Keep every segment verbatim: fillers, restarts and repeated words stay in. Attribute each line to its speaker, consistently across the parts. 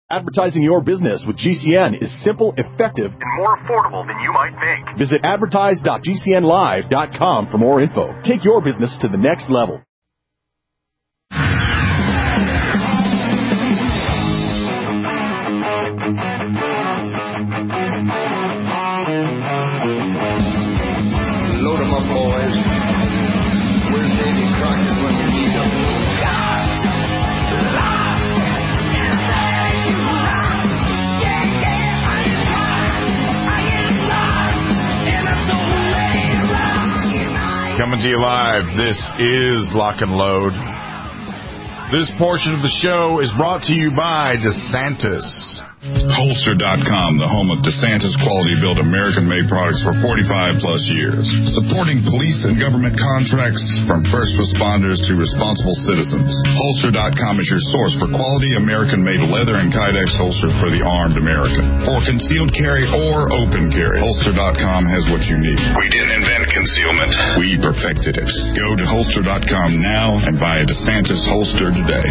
Speaker 1: Advertising your business with G C N is simple, effective, and more affordable than you might think. Visit advertise dot g c n live dot com for more info. Take your business to the next level.
Speaker 2: Load 'em up, boys. Where's Davy Crockett when you need him?
Speaker 3: Coming to you live, this is Lock and Load. This portion of the show is brought to you by DeSantis. Holster dot com, the home of DeSantis quality-built American-made products for forty-five plus years. Supporting police and government contracts from first responders to responsible citizens. Holster dot com is your source for quality American-made leather and Kydex holsters for the armed American. For concealed carry or open carry, Holster dot com has what you need. We didn't invent concealment. We perfected it. Go to Holster dot com now and buy a DeSantis holster today.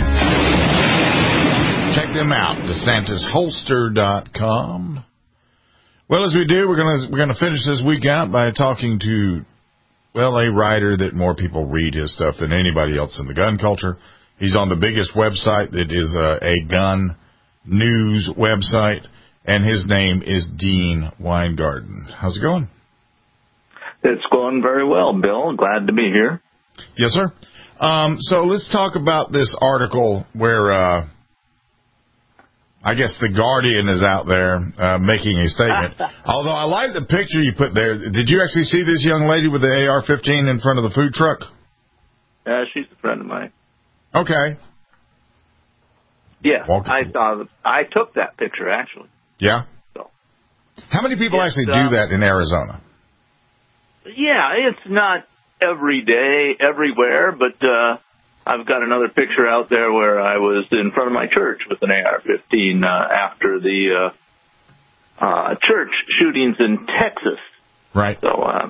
Speaker 3: Check them out, DeSantis Holster dot com. Well, as we do, we're gonna we're gonna finish this week out by talking to, well, a writer that more people read his stuff than anybody else in the gun culture. He's on the biggest website that is a, a gun news website, and his name is Dean Weingarten. How's it going?
Speaker 4: It's going very well, Bill. Glad to be here.
Speaker 3: Yes, sir. Um, so let's talk about this article where. Uh, I guess the Guardian is out there uh, making a statement. Although I like the picture you put there. Did you actually see this young lady with the A R fifteen in front of the food truck?
Speaker 4: Yeah, uh, she's a friend of mine.
Speaker 3: Okay.
Speaker 4: Yeah,
Speaker 3: Walk
Speaker 4: I saw. The, I took that picture actually.
Speaker 3: Yeah.
Speaker 4: So.
Speaker 3: How many people
Speaker 4: yes,
Speaker 3: actually
Speaker 4: uh,
Speaker 3: do that in Arizona?
Speaker 4: Yeah, it's not every day, everywhere, but. Uh, I've got another picture out there where I was in front of my church with an A R fifteen uh, after the uh, uh, church shootings in Texas.
Speaker 3: Right.
Speaker 4: So, uh,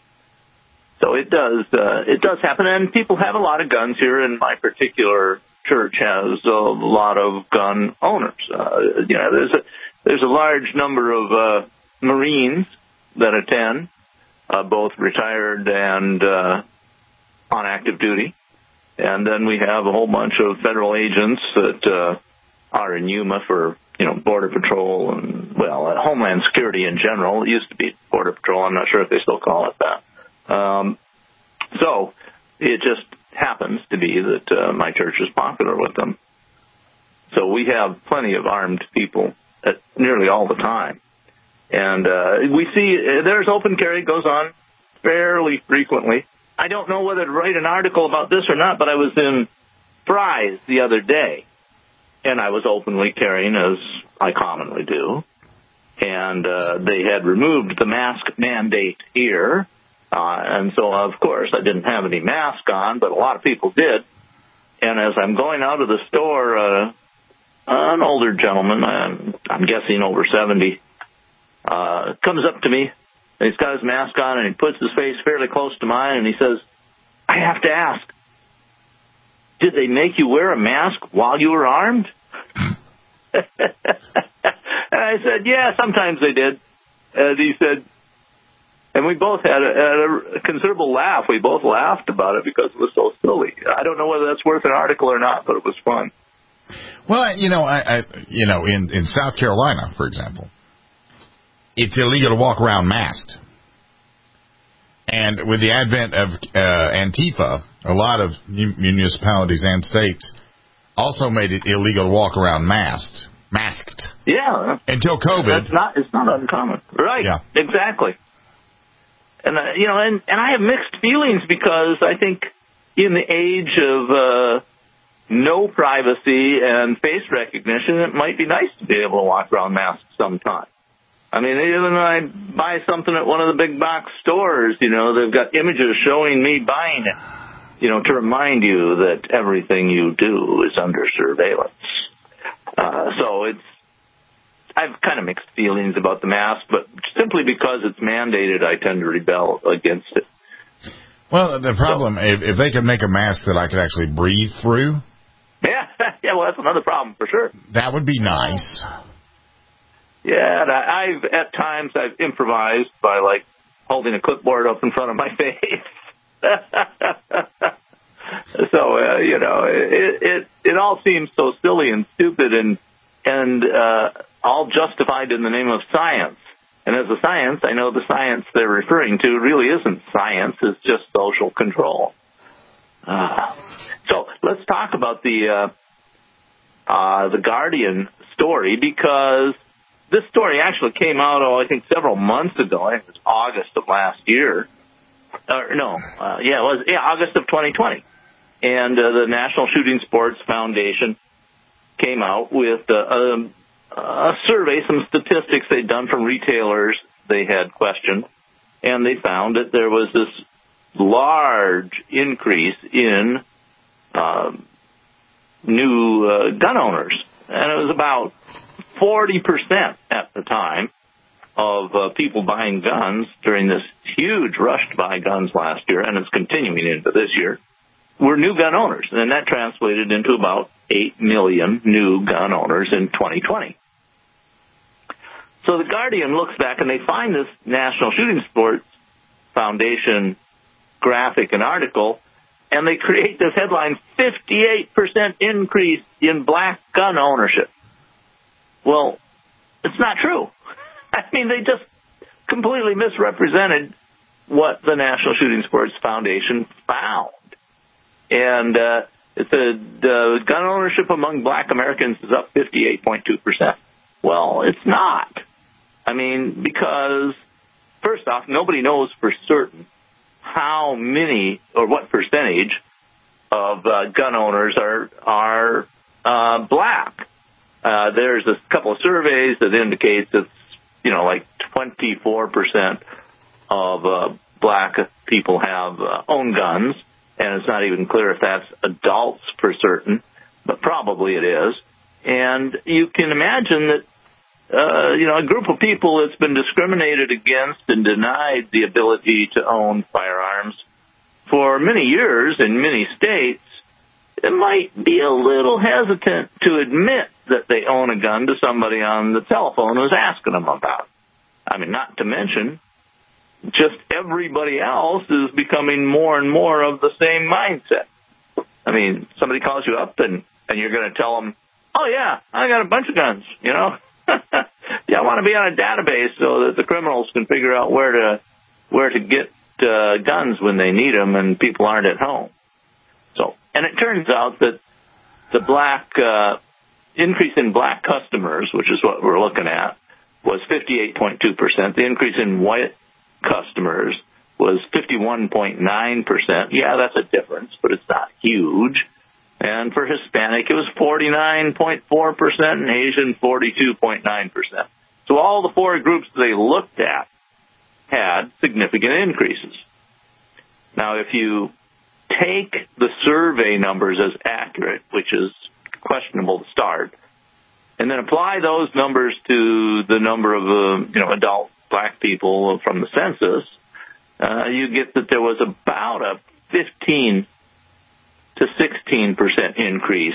Speaker 4: so it does uh, it does happen, and people have a lot of guns here. And my particular church has a lot of gun owners. Uh, you know, there's a there's a large number of uh, Marines that attend, uh, both retired and uh, on active duty. And then we have a whole bunch of federal agents that uh, are in Yuma for, you know, Border Patrol and, well, uh, Homeland Security in general. It used to be Border Patrol. I'm not sure if they still call it that. Um, so it just happens to be that uh, my church is popular with them. So we have plenty of armed people at nearly all the time. And uh, we see uh, there's open carry goes on fairly frequently. I don't know whether to write an article about this or not, but I was in Fry's the other day, and I was openly carrying, as I commonly do. And uh, they had removed the mask mandate here, uh, and so, of course, I didn't have any mask on, but a lot of people did. And as I'm going out of the store, uh, an older gentleman, I'm, I'm guessing over seventy, uh, comes up to me. He's got his mask on, and he puts his face fairly close to mine, and he says, I have to ask, did they make you wear a mask while you were armed? And I said, yeah, sometimes they did. And he said, and we both had a, had a considerable laugh. We both laughed about it because it was so silly. I don't know whether that's worth an article or not, but it was fun.
Speaker 3: Well, you know, I, I you know, in, in South Carolina, for example, it's illegal to walk around masked. And with the advent of uh, Antifa, a lot of municipalities and states also made it illegal to walk around masked. Masked.
Speaker 4: Yeah.
Speaker 3: Until COVID.
Speaker 4: That's not, it's not uncommon. Right.
Speaker 3: Yeah.
Speaker 4: Exactly. And, uh, you know, and, and I have mixed feelings because I think in the age of uh, no privacy and face recognition, it might be nice to be able to walk around masked sometime. I mean, even when I buy something at one of the big box stores, you know, they've got images showing me buying it, you know, to remind you that everything you do is under surveillance. Uh, so it's, I've kind of mixed feelings about the mask, but simply because it's mandated, I tend to rebel against it.
Speaker 3: Well, the problem, so, if, if they could make a mask that I could actually breathe through.
Speaker 4: Yeah, yeah, well, that's another problem for sure.
Speaker 3: That would be nice.
Speaker 4: Yeah, and I, I've at times I've improvised by like holding a clipboard up in front of my face. So uh, you know, it, it it all seems so silly and stupid and and uh, all justified in the name of science. And as a science, I know the science they're referring to really isn't science; it's just social control. Uh, so let's talk about the uh, uh, the Guardian story, because this story actually came out, oh, I think several months ago. I think it was August of last year. Uh, no, uh, yeah, it was yeah, August of twenty twenty. And uh, the National Shooting Sports Foundation came out with uh, a, a survey, some statistics they'd done from retailers they had questioned, and they found that there was this large increase in uh, new uh, gun owners. And it was about forty percent at the time of uh, people buying guns during this huge rush to buy guns last year, and it's continuing into this year, were new gun owners. And that translated into about eight million new gun owners in twenty twenty. So the Guardian looks back and they find this National Shooting Sports Foundation graphic and article, and they create this headline, fifty-eight percent increase in black gun ownership. Well, it's not true. I mean, they just completely misrepresented what the National Shooting Sports Foundation found. And uh, it said uh, gun ownership among black Americans is up fifty-eight point two percent. Well, it's not. I mean, because, first off, nobody knows for certain how many or what percentage of uh, gun owners are are uh, black. Uh, there's a couple of surveys that indicates it's, you know, like twenty-four percent of uh, black people have uh, own guns, and it's not even clear if that's adults for certain, but probably it is. And you can imagine that, uh, you know, a group of people that's been discriminated against and denied the ability to own firearms for many years in many states, it might be a little hesitant to admit that they own a gun to somebody on the telephone who's asking them about it. I mean, not to mention, just everybody else is becoming more and more of the same mindset. I mean, somebody calls you up and, and you're going to tell them, oh, yeah, I got a bunch of guns, you know. Yeah, I want to be on a database so that the criminals can figure out where to where to get uh, guns when they need them and people aren't at home. So, and it turns out that the black uh, increase in black customers, which is what we're looking at, was fifty-eight point two percent. The increase in white customers was fifty-one point nine percent. Yeah, that's a difference, but it's not huge. And for Hispanic, it was forty-nine point four percent, and Asian, forty-two point nine percent. So all the four groups they looked at had significant increases. Now, if you take the survey numbers as accurate, which is questionable to start, and then apply those numbers to the number of uh, you know adult black people from the census, uh, you get that there was about a fifteen to sixteen percent increase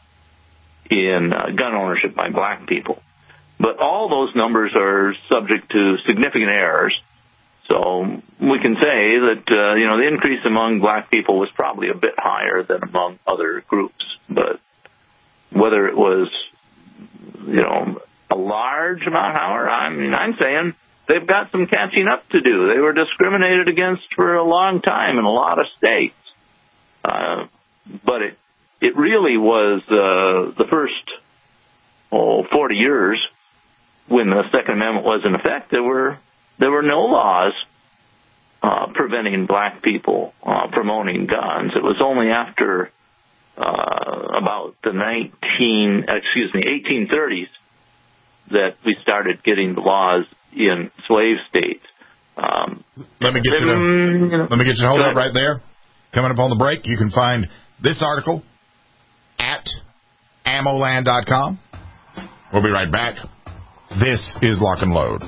Speaker 4: in uh, gun ownership by black people. But all those numbers are subject to significant errors. So we can say that, uh, you know, the increase among black people was probably a bit higher than among other groups. But whether it was, you know, a large amount higher, I mean, I'm saying they've got some catching up to do. They were discriminated against for a long time in a lot of states. Uh, but it it really was uh, the first oh, forty years when the Second Amendment was in effect, there were there were no laws uh, preventing black people uh, from owning guns. It was only after uh, about the nineteen excuse me eighteen thirties that we started getting the laws in slave states. Um,
Speaker 3: let me get you to, you know, let me get you to hold up right there. Coming up on the break, you can find this article at ammo land dot com. We'll be right back. This is Lock and Load.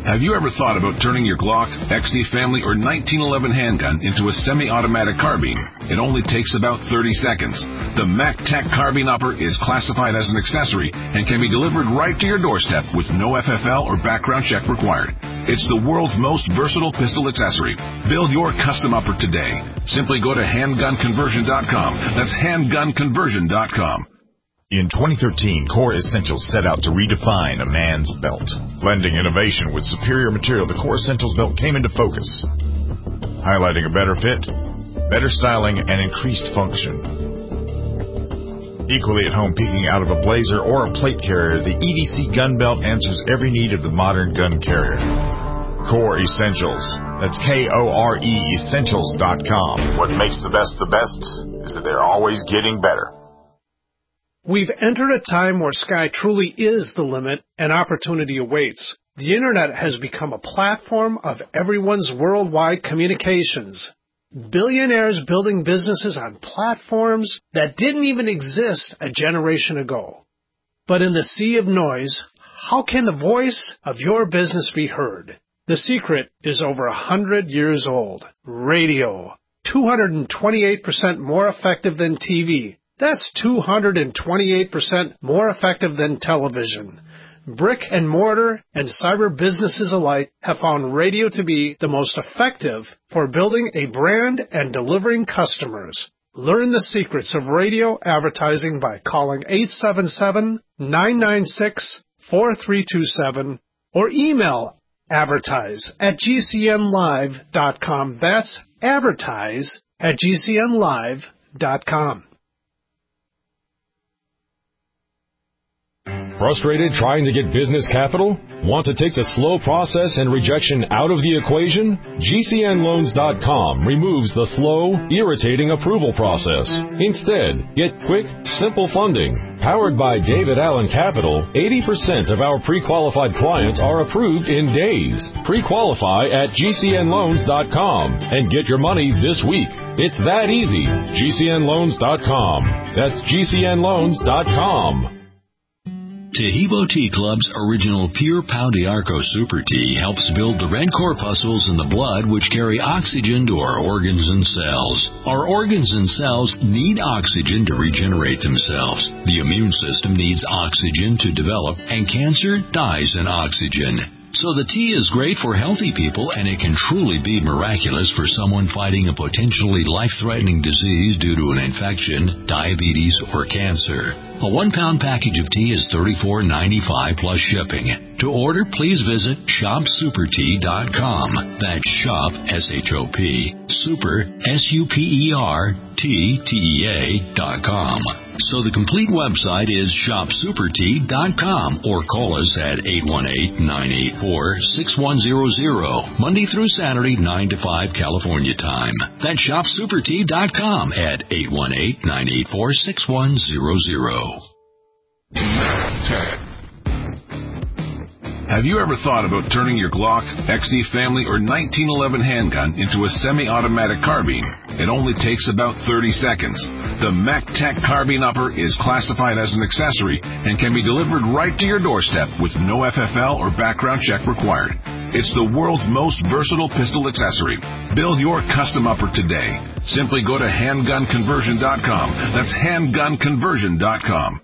Speaker 5: Have you ever thought about turning your Glock, X D Family, or nineteen eleven handgun into a semi-automatic carbine? It only takes about thirty seconds. The MacTac Carbine Upper is classified as an accessory and can be delivered right to your doorstep with no F F L or background check required. It's the world's most versatile pistol accessory. Build your custom upper today. Simply go to handgun conversion dot com. That's handgun conversion dot com.
Speaker 3: In twenty thirteen, Core Essentials set out to redefine a man's belt. Blending innovation with superior material, the Core Essentials belt came into focus, highlighting a better fit, better styling, and increased function. Equally at home peeking out of a blazer or a plate carrier, the E D C gun belt answers every need of the modern gun carrier. Core Essentials. That's K O R E Essentials dot com. What makes the best the best is that they're always getting better.
Speaker 6: We've entered a time where sky truly is the limit and opportunity awaits. The Internet has become a platform of everyone's worldwide communications. Billionaires building businesses on platforms that didn't even exist a generation ago. But in the sea of noise, how can the voice of your business be heard? The secret is over a hundred years old. Radio. two hundred twenty-eight percent more effective than T V. That's two hundred twenty-eight percent more effective than television. Brick and mortar and cyber businesses alike have found radio to be the most effective for building a brand and delivering customers. Learn the secrets of radio advertising by calling eight seven seven, nine nine six, four three two seven or email advertise at G C N live dot com. That's advertise at G C N live dot com.
Speaker 7: Frustrated trying to get business capital? Want to take the slow process and rejection out of the equation? G C N loans dot com removes the slow, irritating approval process. Instead, get quick, simple funding. Powered by David Allen Capital, eighty percent of our pre-qualified clients are approved in days. Pre-qualify at G C N loans dot com and get your money this week. It's that easy. G C N loans dot com. That's G C N loans dot com.
Speaker 8: Tahibo Tea Club's original Pure Pau d'Arco Super Tea helps build the red corpuscles in the blood which carry oxygen to our organs and cells. Our organs and cells need oxygen to regenerate themselves. The immune system needs oxygen to develop, and cancer dies in oxygen. So the tea is great for healthy people, and it can truly be miraculous for someone fighting a potentially life-threatening disease due to an infection, diabetes, or cancer. A one-pound package of tea is thirty-four ninety-five plus shipping. To order, please visit shop super tea dot com. That's shop, S H O P, super, S U P E R, T, T E A, dot com. So the complete website is shop super tea dot com or call us at eight one eight, nine eight four, six one zero zero, Monday through Saturday, nine to five California time. That's shop super tea dot com at eight one eight, nine eight four, six one zero zero.
Speaker 5: Have you ever thought about turning your Glock, X D Family, or nineteen eleven handgun into a semi-automatic carbine? It only takes about thirty seconds. The MacTac Carbine Upper is classified as an accessory and can be delivered right to your doorstep with no F F L or background check required. It's the world's most versatile pistol accessory. Build your custom upper today. Simply go to handgun conversion dot com. That's handgun conversion dot com.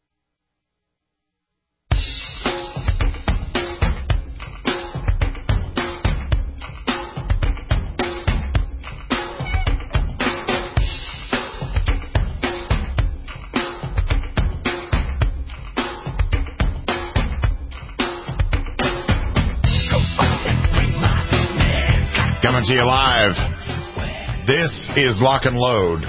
Speaker 3: Coming to you live. This is Lock and Load.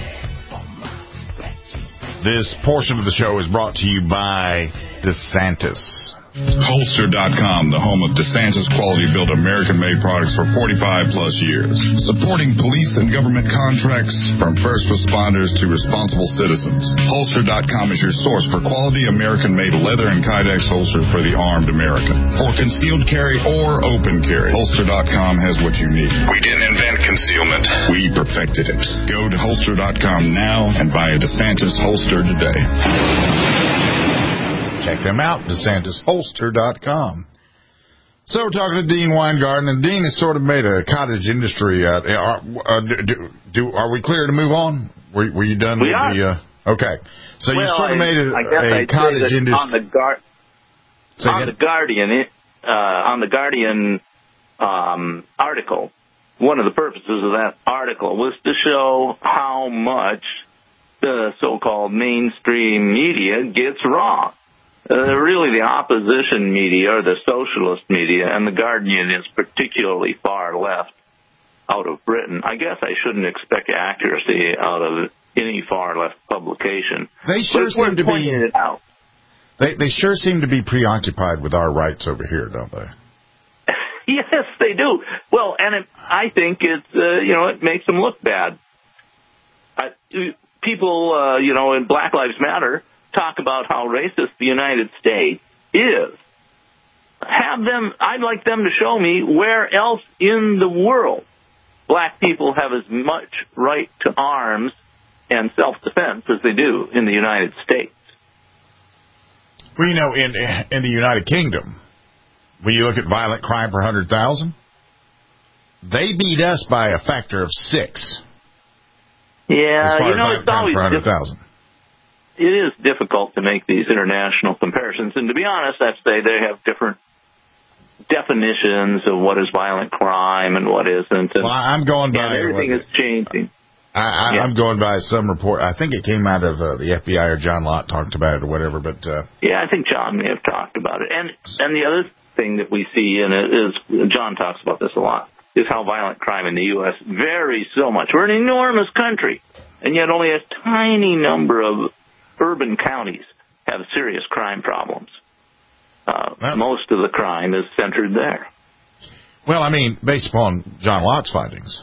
Speaker 3: This portion of the show is brought to you by DeSantis.
Speaker 9: Holster dot com, the home of DeSantis quality-built American-made products for forty-five plus years. Supporting police and government contracts from first responders to responsible citizens. Holster dot com is your source for quality American-made leather and Kydex holsters for the armed American. For concealed carry or open carry, Holster dot com has what you need. We didn't invent concealment. We perfected it. Go to Holster dot com now and buy a DeSantis holster today.
Speaker 3: Check them out, DeSantis Holster dot com. So we're talking to Dean Weingarten, and Dean has sort of made a cottage industry out. Are, uh, do, do, are we clear to move on? Were, were you done
Speaker 4: we
Speaker 3: with
Speaker 4: are.
Speaker 3: the... Uh, okay. So
Speaker 4: well,
Speaker 3: you sort of
Speaker 4: I,
Speaker 3: made a,
Speaker 4: I guess
Speaker 3: a
Speaker 4: I'd
Speaker 3: cottage
Speaker 4: say that
Speaker 3: industry...
Speaker 4: On the, Gar- on the Guardian, uh, on the Guardian um, article, one of the purposes of that article was to show how much the so-called mainstream media gets wrong. Uh, really, the opposition media or the socialist media, and the Guardian is particularly far left out of Britain. I guess I shouldn't expect accuracy out of any far left publication.
Speaker 3: They sure seem to be.
Speaker 4: It out.
Speaker 3: They they sure seem to be preoccupied with our rights over here, don't they?
Speaker 4: Yes, they do. Well, and it, I think it's uh, you know it makes them look bad. Uh, people, uh, you know, in Black Lives Matter talk about how racist the United States is. Have them, I'd like them to show me where else in the world black people have as much right to arms and self-defense as they do in the United States.
Speaker 3: Well, you know, in in the United Kingdom, when you look at violent crime per one hundred thousand, they beat us by a factor of six.
Speaker 4: Yeah, you know, it's always
Speaker 3: difficult.
Speaker 4: It is difficult to make these international comparisons, and to be honest, I'd say they have different definitions of what is violent crime and what isn't. And,
Speaker 3: well, I'm going by
Speaker 4: and everything is changing.
Speaker 3: I, I,
Speaker 4: yeah.
Speaker 3: I'm going by some report. I think it came out of uh, the F B I or John Lott talked about it or whatever. But uh,
Speaker 4: yeah, I think John may have talked about it. And and the other thing that we see in it is John talks about this a lot. Is how violent crime in the U S varies so much. We're an enormous country, and yet only a tiny number of urban counties have serious crime problems. Uh, well, most of the crime is centered there.
Speaker 3: Well, I mean, based upon John Lott's findings,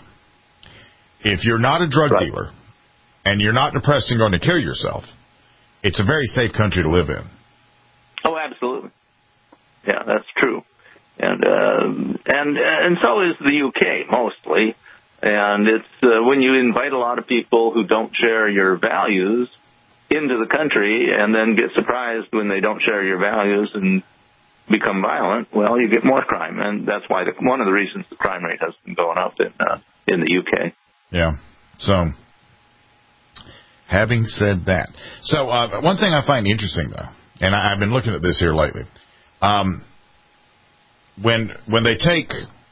Speaker 3: if you're not a drug right. dealer and you're not depressed and going to kill yourself, it's a very safe country to live in.
Speaker 4: Oh, absolutely. Yeah, that's true. And uh, and and so is the U K mostly. And it's uh, when you invite a lot of people who don't share your values into the country and then get surprised when they don't share your values and become violent, well, you get more crime. And that's why the, one of the reasons the crime rate has been going up in uh, in the U K.
Speaker 3: Yeah. So, having said that, so uh, one thing I find interesting, though, and I, I've been looking at this here lately, um, when when they take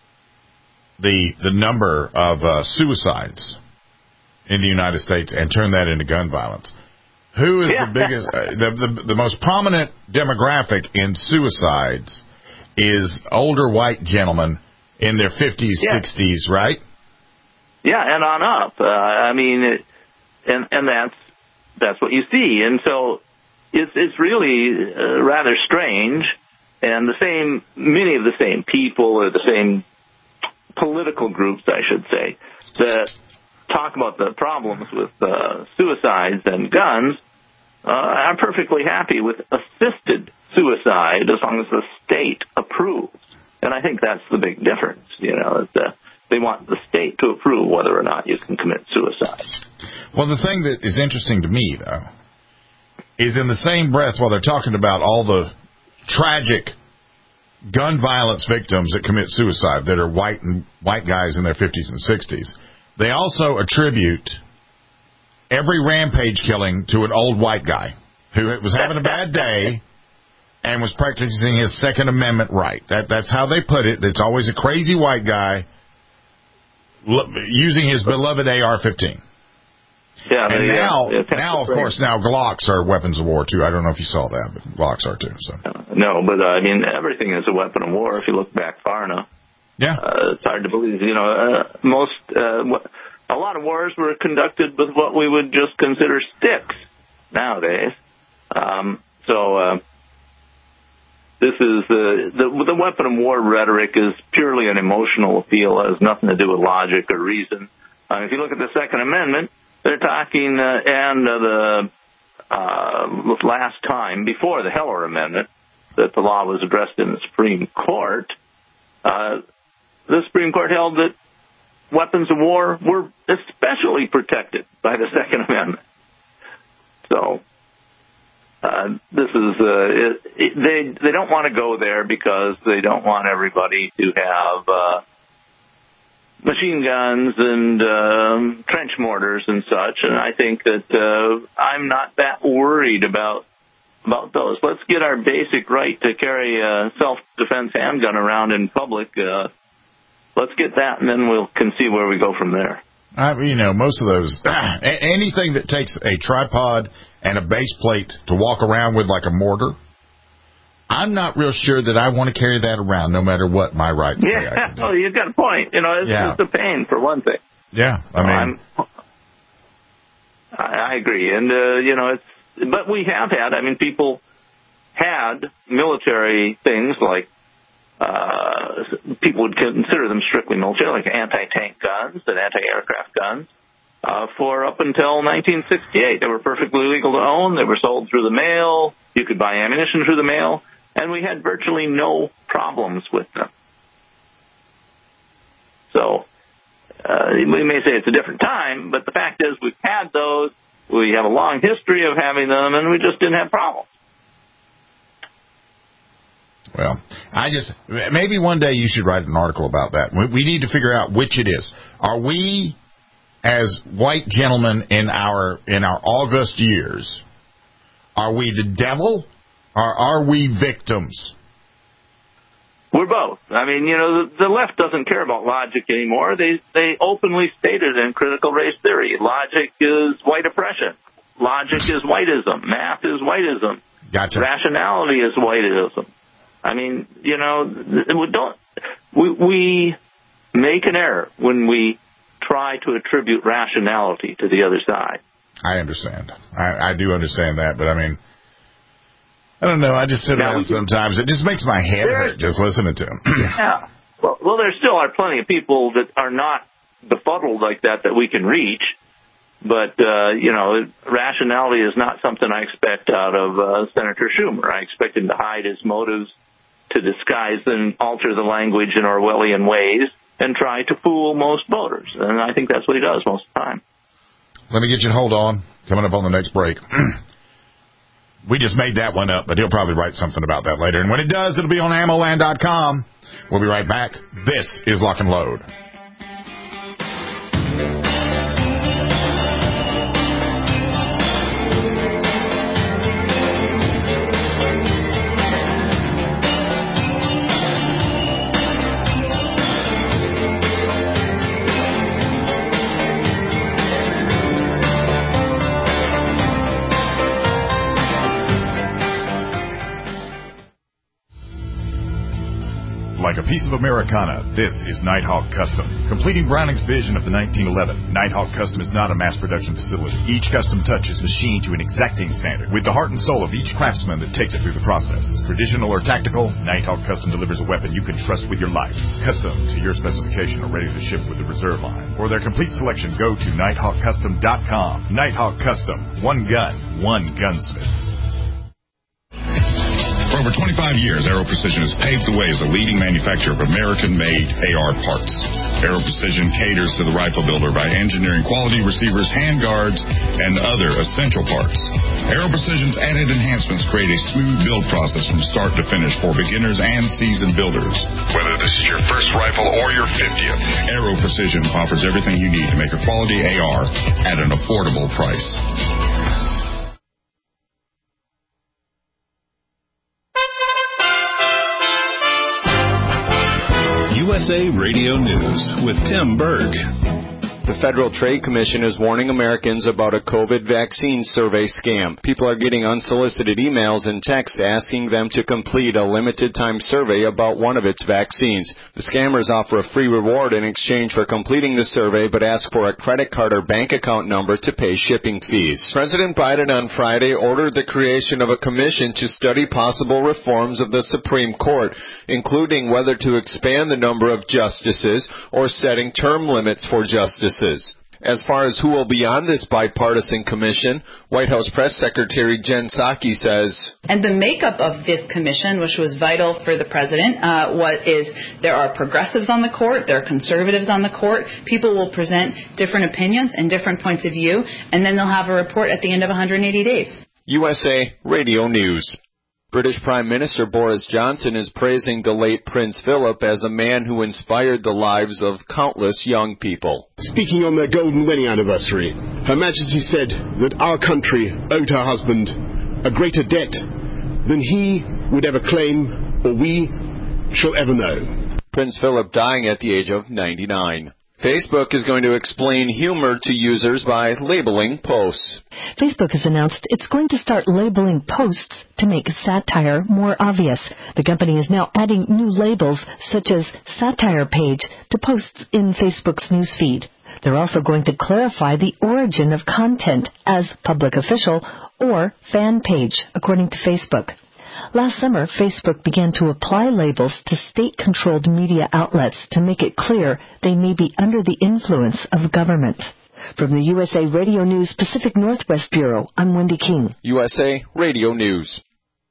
Speaker 3: the the number of uh, suicides in the United States and turn that into gun violence, who is
Speaker 4: yeah.
Speaker 3: the biggest, uh, the, the the most prominent demographic in suicides is older white gentlemen in their fifties, yeah. sixties, right?
Speaker 4: Yeah, and on up. Uh, I mean, it, and and that's that's what you see, and so it's it's really uh, rather strange. And the same, many of the same people or the same political groups, I should say, that talk about the problems with uh, suicides and guns uh, are perfectly happy with assisted suicide as long as the state approves. And I think that's the big difference, you know, that uh, they want the state to approve whether or not you can commit suicide.
Speaker 3: Well, the thing that is interesting to me, though, is in the same breath while they're talking about all the tragic gun violence victims that commit suicide that are white and white guys in their fifties and sixties, they also attribute every rampage killing to an old white guy who was having a bad day and was practicing his Second Amendment right. That that's how they put it. It's always a crazy white guy using his beloved A R fifteen.
Speaker 4: Yeah,
Speaker 3: and
Speaker 4: they,
Speaker 3: now,
Speaker 4: uh,
Speaker 3: now of course, now Glocks are weapons of war too. I don't know if you saw that, but Glocks are too. So
Speaker 4: no, but uh, I mean, everything is a weapon of war if you look back far enough.
Speaker 3: Yeah,
Speaker 4: uh, it's hard to believe. You know, uh, most uh, a lot of wars were conducted with what we would just consider sticks nowadays. Um, so uh, this is uh, the the weapon of war rhetoric is purely an emotional appeal. It has nothing to do with logic or reason. Uh, if you look at the Second Amendment, they're talking, uh, and uh, the uh, last time, before the Heller Amendment, that the law was addressed in the Supreme Court, uh, the Supreme Court held that weapons of war were especially protected by the Second Amendment. So, uh, this is uh, it, it, they they don't want to go there because they don't want everybody to have uh, machine guns and uh, trench mortars and such. And I think that uh, I'm not that worried about about those. Let's get our basic right to carry a self-defense handgun around in public. Uh, let's get that, and then we can see where we go from there.
Speaker 3: I, you know, most of those, anything that takes a tripod and a base plate to walk around with like a mortar, I'm not real sure that I want to carry that around no matter what my rights
Speaker 4: yeah,
Speaker 3: say I can do.
Speaker 4: Oh, you've got a point. You know, it's,
Speaker 3: yeah.
Speaker 4: it's a pain, for one thing.
Speaker 3: Yeah, I mean.
Speaker 4: I'm, I agree. And, uh, you know, it's, but we have had, I mean, people had military things like, uh, people would consider them strictly military, like anti-tank guns and anti-aircraft guns, uh, for up until nineteen sixty-eight. They were perfectly legal to own. They were sold through the mail. You could buy ammunition through the mail. And we had virtually no problems with them. So, uh, we may say it's a different time, but the fact is we've had those. We have a long history of having them, and we just didn't have problems.
Speaker 3: Well, I just, maybe one day you should write an article about that. We, we need to figure out which it is. Are we, as white gentlemen in our in our August years, are we the devil or are we victims?
Speaker 4: We're both. I mean, you know, the, the left doesn't care about logic anymore. They they openly stated in critical race theory, logic is white oppression. Logic is whiteism. Math is whiteism.
Speaker 3: Gotcha.
Speaker 4: Rationality is whiteism. I mean, you know, we don't we, we make an error when we try to attribute rationality to the other side.
Speaker 3: I understand. I, I do understand that, but I mean, I don't know. I just sit
Speaker 4: now,
Speaker 3: around sometimes. It just makes my head hurt just listening to him.
Speaker 4: yeah. Well, well, there still are plenty of people that are not befuddled like that that we can reach. But, uh, you know, rationality is not something I expect out of uh, Senator Schumer. I expect him to hide his motives, to disguise and alter the language in Orwellian ways, and try to fool most voters. And I think that's what he does most of the time.
Speaker 3: Let me get you to hold on. Coming up on the next break. We just made that one up, but he'll probably write something about that later. And when it does, it'll be on ammo land dot com. We'll be right back. This is Lock and Load.
Speaker 1: Like a piece of Americana, this is Nighthawk Custom. Completing Browning's vision of the nineteen eleven, Nighthawk Custom is not a mass production facility. Each custom touch is machined to an exacting standard, with the heart and soul of each craftsman that takes it through the process. Traditional or tactical, Nighthawk Custom delivers a weapon you can trust with your life. Custom to your specification or ready to ship with the reserve line. For their complete selection, go to nighthawk custom dot com. Nighthawk Custom. One gun, one gunsmith.
Speaker 9: For over twenty-five years, Aero Precision has paved the way as a leading manufacturer of American-made A R parts. Aero Precision caters to the rifle builder by engineering quality receivers, handguards, and other essential parts. Aero Precision's added enhancements create a smooth build process from start to finish for beginners and seasoned builders. Whether this is your first rifle or your fiftieth, Aero Precision offers everything you need to make a quality A R at an affordable price.
Speaker 8: U S A Radio News with Tim Berg.
Speaker 10: The Federal Trade Commission is warning Americans about a COVID vaccine survey scam. People are getting unsolicited emails and texts asking them to complete a limited-time survey about one of its vaccines. The scammers offer a free reward in exchange for completing the survey, but ask for a credit card or bank account number to pay shipping fees. President Biden on Friday ordered the creation of a commission to study possible reforms of the Supreme Court, including whether to expand the number of justices or setting term limits for justices. As far as who will be on this bipartisan commission, White House Press Secretary Jen Psaki says,
Speaker 11: and the makeup of this commission, which was vital for the president, uh, what is there are progressives on the court, there are conservatives on the court. People will present different opinions and different points of view, and then they'll have a report at the end of one hundred eighty days.
Speaker 10: U S A Radio News. British Prime Minister Boris Johnson is praising the late Prince Philip as a man who inspired the lives of countless young people.
Speaker 12: Speaking on their golden wedding anniversary, Her Majesty said that our country owed her husband a greater debt than he would ever claim or we shall ever know.
Speaker 10: Prince Philip dying at the age of ninety-nine. Facebook is going to explain humor to users by labeling posts.
Speaker 13: Facebook has announced it's going to start labeling posts to make satire more obvious. The company is now adding new labels such as satire page to posts in Facebook's newsfeed. They're also going to clarify the origin of content as public official or fan page, according to Facebook. Last summer, Facebook began to apply labels to state-controlled media outlets to make it clear they may be under the influence of government. From the U S A Radio News Pacific Northwest Bureau, I'm Wendy King.
Speaker 10: U S A Radio News.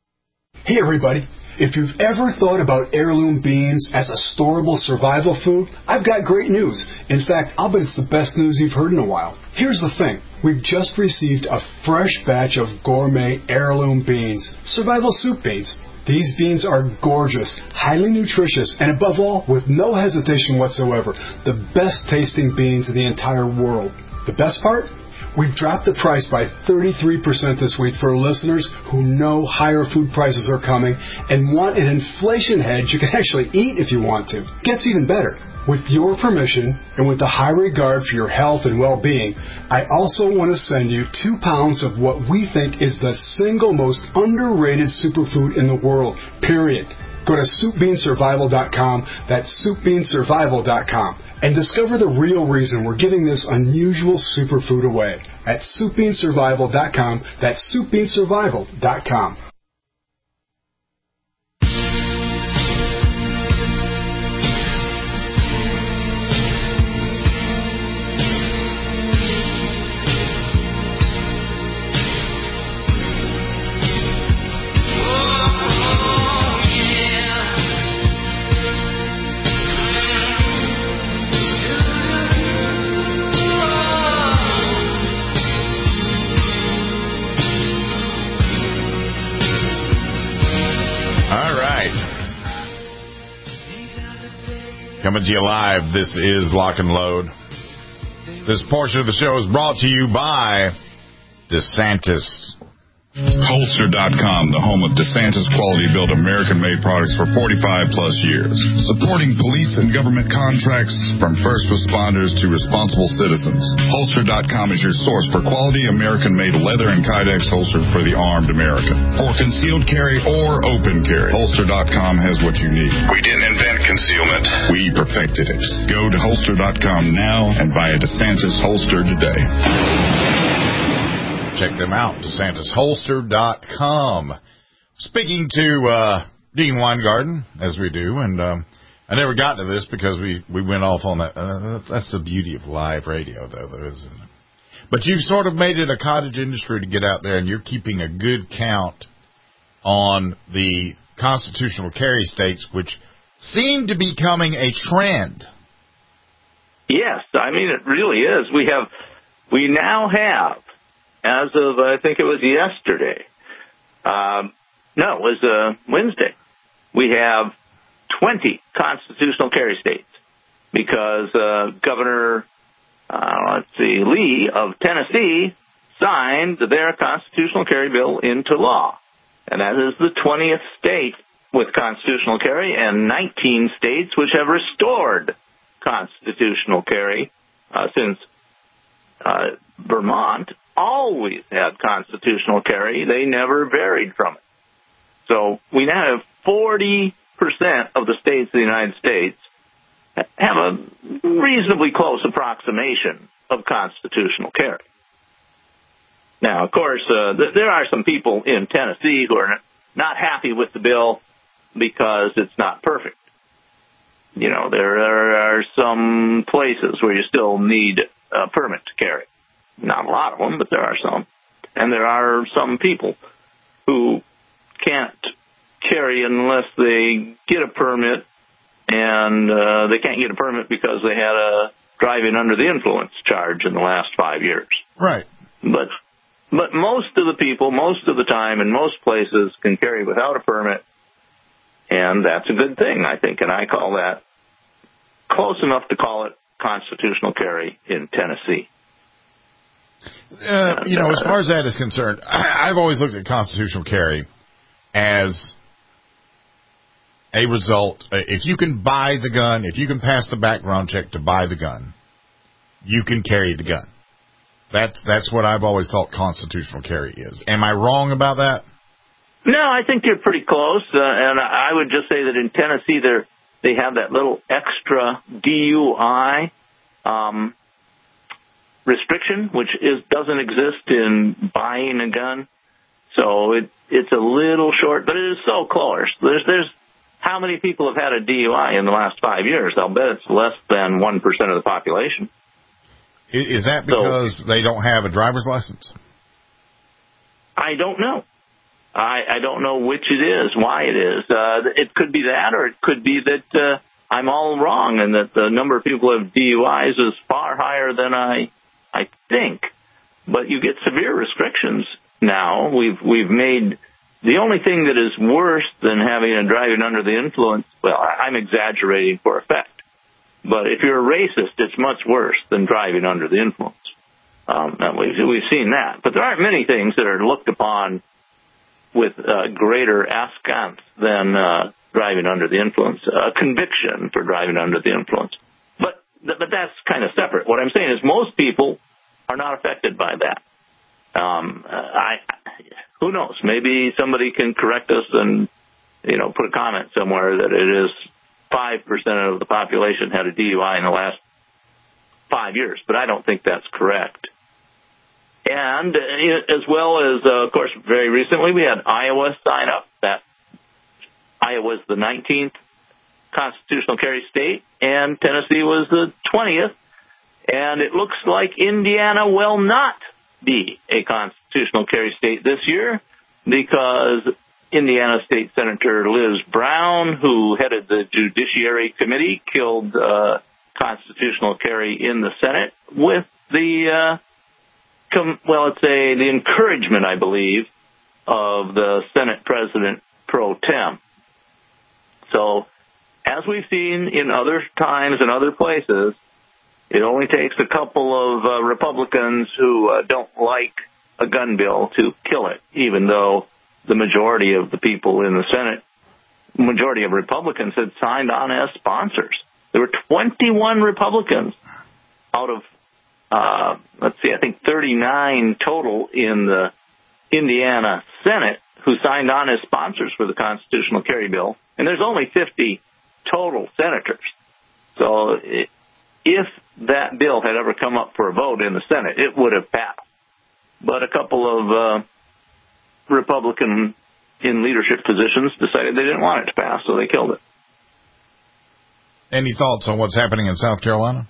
Speaker 14: Hey, everybody. If you've ever thought about heirloom beans as a storable survival food, I've got great news. In fact, I'll bet it's the best news you've heard in a while. Here's the thing. We've just received a fresh batch of gourmet heirloom beans, survival soup beans. These beans are gorgeous, highly nutritious, and above all, with no hesitation whatsoever, the best tasting beans in the entire world. The best part? We've dropped the price by thirty-three percent this week for listeners who know higher food prices are coming and want an inflation hedge you can actually eat if you want to. Gets even better. With your permission and with the high regard for your health and well-being, I also want to send you two pounds of what we think is the single most underrated superfood in the world, period. Go to soup bean survival dot com, that's soup bean survival dot com, and discover the real reason we're giving this unusual superfood away at soup bean survival dot com, that's soup bean survival dot com.
Speaker 3: Coming to you live, this is Lock and Load. This portion of the show is brought to you by DeSantis.
Speaker 9: Holster dot com, the home of DeSantis quality-built American-made products for forty-five plus years. Supporting police and government contracts from first responders to responsible citizens. Holster dot com is your source for quality American-made leather and Kydex holsters for the armed American. For concealed carry or open carry, Holster dot com has what you need. We didn't invent concealment. We perfected it. Go to Holster dot com now and buy a DeSantis holster today.
Speaker 3: Check them out, DeSantis Holster dot com. Speaking to uh, Dean Weingarten, as we do, and um, I never got to this because we, we went off on that. Uh, that's the beauty of live radio, though, though, isn't it? But you've sort of made it a cottage industry to get out there, and you're keeping a good count on the constitutional carry states, which seem to be becoming a trend.
Speaker 4: Yes, I mean, it really is. We have, we now have, as of, I think it was yesterday, um, no, it was uh, Wednesday, we have twenty constitutional carry states because uh, Governor, uh, let's see, Lee of Tennessee signed their constitutional carry bill into law. And that is the twentieth state with constitutional carry and nineteen states which have restored constitutional carry uh, since uh, Vermont always had constitutional carry. They never varied from it. So we now have forty percent of the states of the United States have a reasonably close approximation of constitutional carry. Now, of course, uh, th- there are some people in Tennessee who are not happy with the bill because it's not perfect. You know, there are some places where you still need a permit to carry. Not a lot of them, but there are some. And there are some people who can't carry unless they get a permit, and uh, they can't get a permit because they had a driving under the influence charge in the last five years.
Speaker 3: Right.
Speaker 4: But But most of the people, most of the time, in most places, can carry without a permit, and that's a good thing, I think, and I call that close enough to call it constitutional carry in Tennessee.
Speaker 3: Uh, you know, as far as that is concerned, I, I've always looked at constitutional carry as a result. If you can buy the gun, if you can pass the background check to buy the gun, you can carry the gun. That's that's what I've always thought constitutional carry is. Am I wrong about that?
Speaker 4: No, I think you're pretty close, uh, and I would just say that in Tennessee they they have that little extra D U I um, restriction, which is doesn't exist in buying a gun. So it it's a little short, but it is so close. There's there's how many people have had a D U I in the last five years? I'll bet it's less than one percent of the population.
Speaker 3: Is that because so, they don't have a driver's license?
Speaker 4: I don't know. I, I don't know which it is, why it is. Uh, it could be that, or it could be that uh, I'm all wrong and that the number of people who have D U Is is far higher than I I think. But you get severe restrictions now. We've we've made the only thing that is worse than having a driving under the influence. Well, I'm exaggerating for effect. But if you're a racist, it's much worse than driving under the influence. Um, and we've, we've seen that. But there aren't many things that are looked upon with uh, greater askance than uh, driving under the influence, a conviction for driving under the influence. But th- but that's kind of separate. What I'm saying is most people are not affected by that. Um, I who knows? Maybe somebody can correct us and, you know, put a comment somewhere that it is five percent of the population had a D U I in the last five years, but I don't think that's correct. And uh, as well as, uh, of course, very recently we had Iowa sign up. That Iowa was the nineteenth constitutional carry state, and Tennessee was the twentieth. And it looks like Indiana will not be a constitutional carry state this year because Indiana State Senator Liz Brown, who headed the Judiciary Committee, killed uh, constitutional carry in the Senate with the, uh, com- well, it's a the encouragement, I believe, of the Senate President pro tem. So, as we've seen in other times and other places, it only takes a couple of uh, Republicans who uh, don't like a gun bill to kill it, even though the majority of the people in the Senate, majority of Republicans had signed on as sponsors. There were twenty-one Republicans out of, uh, let's see, I think thirty-nine total in the Indiana Senate who signed on as sponsors for the constitutional carry bill. And there's only fifty total senators. So it, if that bill had ever come up for a vote in the Senate, it would have passed. But a couple of uh, Republican in leadership positions decided they didn't want it to pass, so they killed it.
Speaker 3: Any thoughts on what's happening in South Carolina?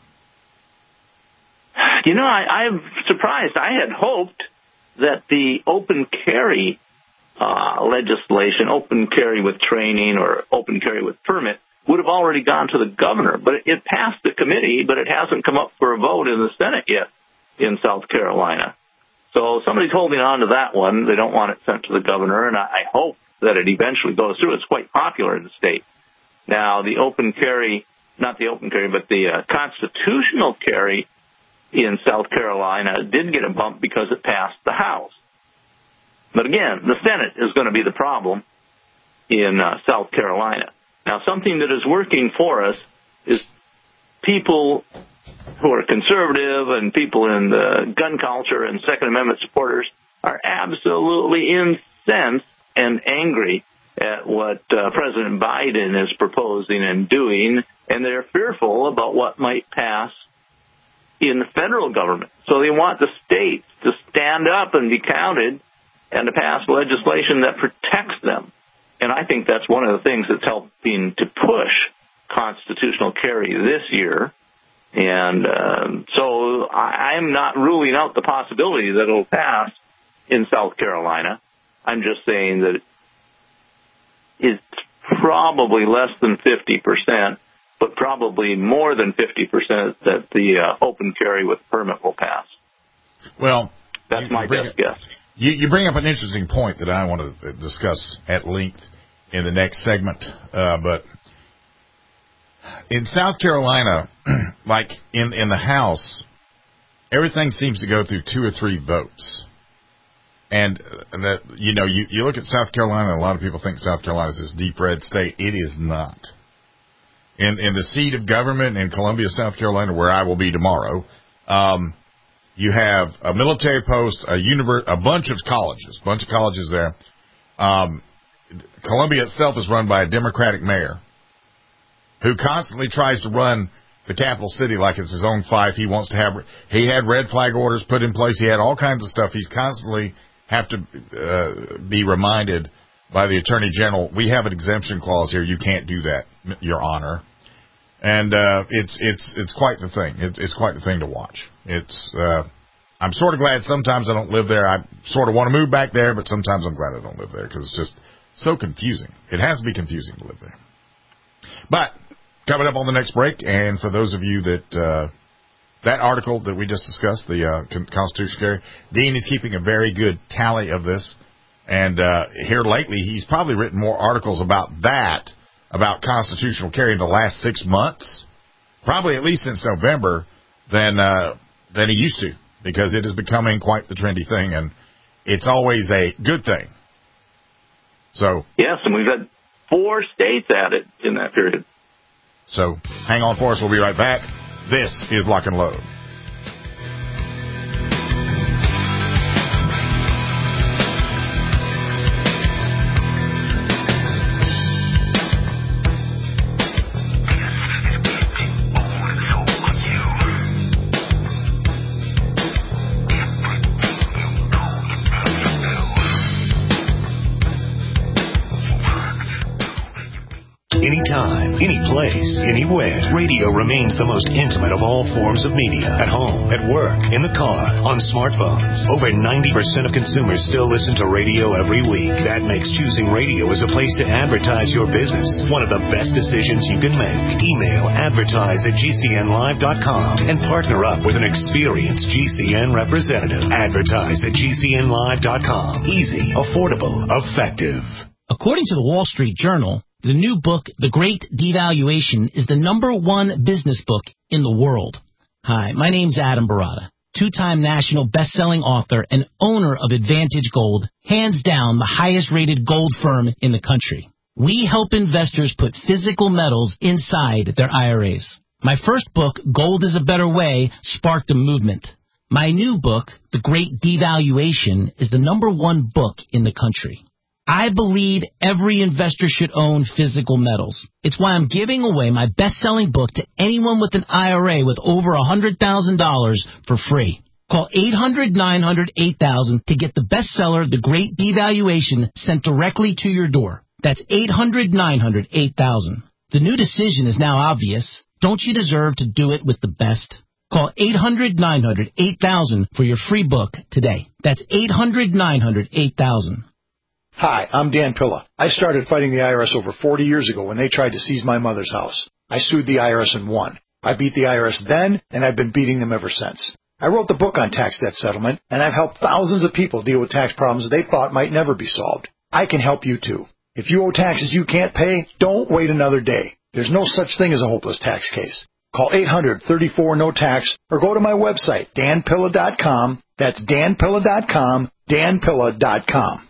Speaker 4: You know, I, I'm surprised. I had hoped that the open carry uh, legislation, open carry with training or open carry with permit, would have already gone to the governor. But it passed the committee, but it hasn't come up for a vote in the Senate yet in South Carolina. So somebody's holding on to that one. They don't want it sent to the governor, and I hope that it eventually goes through. It's quite popular in the state. Now, the open carry, not the open carry, but the uh, constitutional carry in South Carolina did get a bump because it passed the House. But again, the Senate is going to be the problem in uh, South Carolina. Now, something that is working for us is people who are conservative and people in the gun culture and Second Amendment supporters are absolutely incensed and angry at what uh, President Biden is proposing and doing, and they're fearful about what might pass in the federal government. So they want the states to stand up and be counted and to pass legislation that protects them. And I think that's one of the things that's helping to push constitutional carry this year. And um, so I, I'm not ruling out the possibility that it'll pass in South Carolina. I'm just saying that it's probably less than fifty percent, but probably more than fifty percent that the uh, open carry with permit will pass.
Speaker 3: Well,
Speaker 4: That's
Speaker 3: you,
Speaker 4: my
Speaker 3: you
Speaker 4: best guess.
Speaker 3: You, you bring up an interesting point that I want to discuss at length in the next segment. Uh, but in South Carolina, like in, in the House, everything seems to go through two or three votes. And that, you know, you, you look at South Carolina, a lot of people think South Carolina is this deep red state. It is not. In in the seat of government in Columbia, South Carolina, where I will be tomorrow, um, you have a military post, a univer- a bunch of colleges, a bunch of colleges there. Um, Columbia itself is run by a Democratic mayor who constantly tries to run the capital city like it's his own fief. He wants to have, he had red flag orders put in place. He had all kinds of stuff. He's constantly have to uh, be reminded by the Attorney General, we have an exemption clause here. You can't do that, Your Honor. And uh, it's it's it's quite the thing. It's it's quite the thing to watch. It's uh, I'm sort of glad sometimes I don't live there. I sort of want to move back there, but sometimes I'm glad I don't live there because it's just so confusing. It has to be confusing to live there. But coming up on the next break, and for those of you that uh, that article that we just discussed, the uh, constitutional carry, Dean is keeping a very good tally of this. And uh, here lately, he's probably written more articles about that, about constitutional carry in the last six months, probably at least since November, than uh, than he used to, because it is becoming quite the trendy thing, and it's always a good thing. So
Speaker 4: yes, and we've had four states at it in that period.
Speaker 3: So hang on for us. We'll be right back. This is Lock and Load.
Speaker 15: Anytime, any place, anywhere, radio remains the most intimate of all forms of media. At home, at work, in the car, on smartphones. Over ninety percent of consumers still listen to radio every week. That makes choosing radio as a place to advertise your business one of the best decisions you can make. Email advertise at G C N live dot com and partner up with an experienced G C N representative. Advertise at G C N live dot com. Easy, affordable, effective.
Speaker 16: According to the Wall Street Journal, the new book, The Great Devaluation, is the number one business book in the world. Hi, my name's Adam Barata, two-time national best-selling author and owner of Advantage Gold, hands down the highest-rated gold firm in the country. We help investors put physical metals inside their I R As. My first book, Gold is a Better Way, sparked a movement. My new book, The Great Devaluation, is the number one book in the country. I believe every investor should own physical metals. It's why I'm giving away my best-selling book to anyone with an I R A with over one hundred thousand dollars for free. Call eight hundred, nine hundred, eight thousand to get the bestseller, The Great Devaluation, sent directly to your door. That's eight hundred, nine hundred, eight thousand. The new decision is now obvious. Don't you deserve to do it with the best? Call eight hundred, nine hundred, eight thousand for your free book today. That's eight hundred, nine hundred, eight thousand.
Speaker 17: Hi, I'm Dan Pilla. I started fighting the I R S over forty years ago when they tried to seize my mother's house. I sued the I R S and won. I beat the I R S then, and I've been beating them ever since. I wrote the book on tax debt settlement, and I've helped thousands of people deal with tax problems they thought might never be solved. I can help you too. If you owe taxes you can't pay, don't wait another day. There's no such thing as a hopeless tax case. Call eight hundred, thirty-four, no tax or go to my website, dan pilla dot com. That's dan pilla dot com, dan pilla dot com.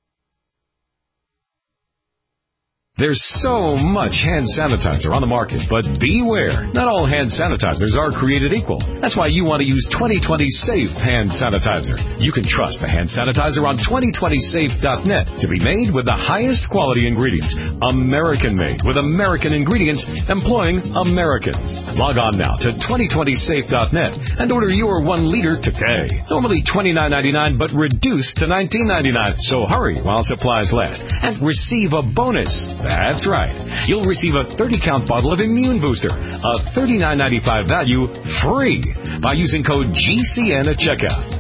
Speaker 7: There's so much hand sanitizer on the market, but beware. Not all hand sanitizers are created equal. That's why you want to use twenty twenty Safe Hand Sanitizer. You can trust the hand sanitizer on twenty twenty safe dot net to be made with the highest quality ingredients. American-made with American ingredients employing Americans. Log on now to twenty twenty safe dot net and order your one liter today. Normally twenty-nine ninety-nine, but reduced to nineteen ninety-nine. So hurry while supplies last and receive a bonus. That's right. You'll receive a thirty count bottle of Immune Booster, a thirty-nine ninety-five value, free by using code G C N at checkout.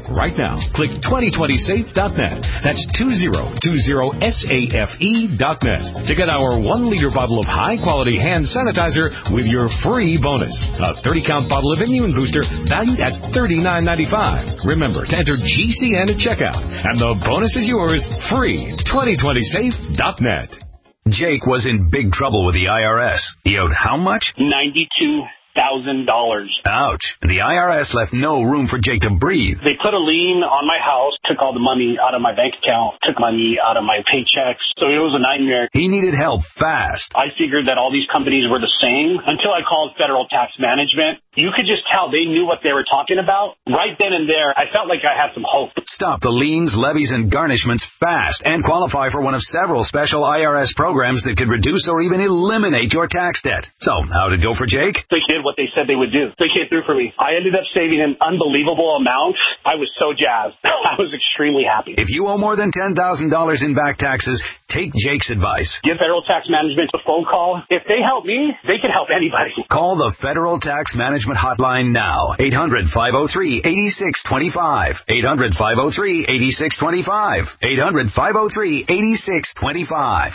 Speaker 18: right now. Click twenty twenty safe dot net. That's two zero two zero safe dot net to get our one liter bottle of high-quality hand sanitizer with your free bonus. A thirty count bottle of Immune Booster valued at thirty-nine ninety-five. Remember to enter G C N at checkout, and the bonus is yours free. twenty twenty safe dot net.
Speaker 19: Jake was in big trouble with the I R S. He owed how much?
Speaker 20: ninety-two thousand dollars.
Speaker 19: Ouch. The I R S left no room for Jake to breathe.
Speaker 20: They put a lien on my house, took all the money out of my bank account, took money out of my paychecks. So it was a nightmare.
Speaker 19: He needed help fast.
Speaker 20: I figured that all these companies were the same until I called Federal Tax Management. You could just tell they knew what they were talking about. Right then and there, I felt like I had some hope.
Speaker 19: Stop the liens, levies, and garnishments fast and qualify for one of several special I R S programs that could reduce or even eliminate your tax debt. So, how'd it go for Jake?
Speaker 20: They did what they said they would do. They came through for me. I ended up saving an unbelievable amount. I was so jazzed. I was extremely happy.
Speaker 19: If you owe more than ten thousand dollars in back taxes, take Jake's advice.
Speaker 20: Give Federal Tax Management a phone call. If they help me, they can help anybody.
Speaker 19: Call the Federal Tax Management hotline now. eight hundred, five oh three, eight six two five. eight hundred, five oh three, eight six two five. eight hundred, five oh three, eight six two five.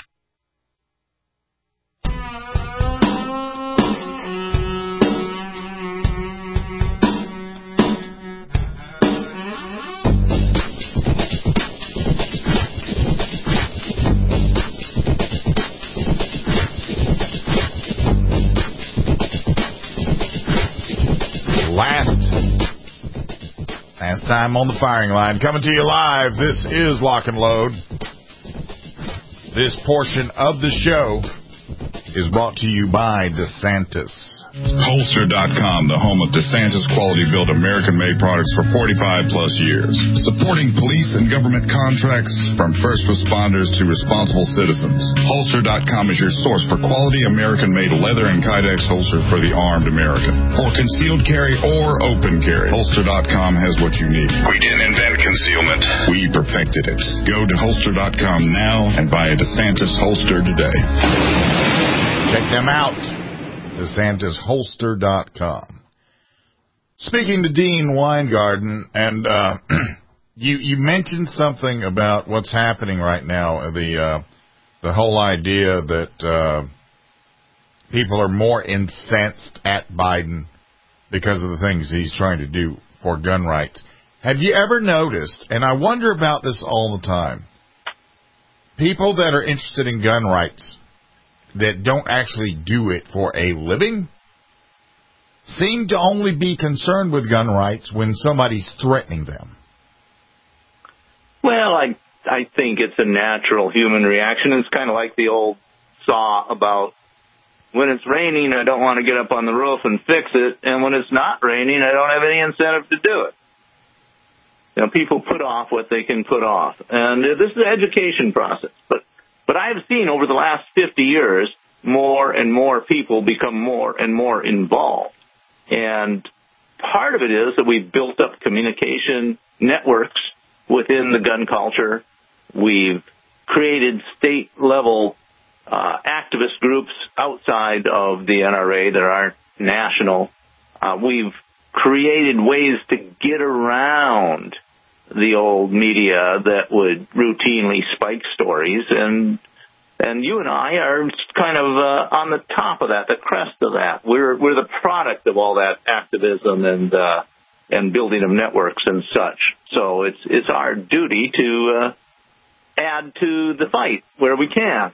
Speaker 3: Last, last time on the firing line, coming to you live. This is Lock and Load. This portion of the show is brought to you by DeSantis.
Speaker 9: Holster dot com, the home of DeSantis quality-built American-made products for forty-five plus years. Supporting police and government contracts from first responders to responsible citizens. Holster dot com is your source for quality American-made leather and Kydex holsters for the armed American. For concealed carry or open carry, Holster dot com has what you need.
Speaker 5: We didn't invent concealment.
Speaker 9: We perfected it. Go to Holster dot com now and buy a DeSantis holster today.
Speaker 3: Check them out. DeSantis Holster dot com. Speaking to Dean Weingarten, and uh, you you mentioned something about what's happening right now. The uh, the whole idea that uh, people are more incensed at Biden because of the things he's trying to do for gun rights. Have you ever noticed? And I wonder about this all the time. People that are interested in gun rights, that don't actually do it for a living, seem to only be concerned with gun rights when somebody's threatening them.
Speaker 4: Well, I I think it's a natural human reaction. It's kind of like the old saw about when it's raining, I don't want to get up on the roof and fix it, and when it's not raining, I don't have any incentive to do it. You know, people put off what they can put off, and this is an education process, but But I have seen over the last fifty years, more and more people become more and more involved. And part of it is that we've built up communication networks within the gun culture. We've created state-level uh, activist groups outside of the N R A that aren't national. Uh, we've created ways to get around the old media that would routinely spike stories, and and you and I are kind of uh, on the top of that, the crest of that. We're we're the product of all that activism and uh, and building of networks and such. So it's it's our duty to uh, add to the fight where we can.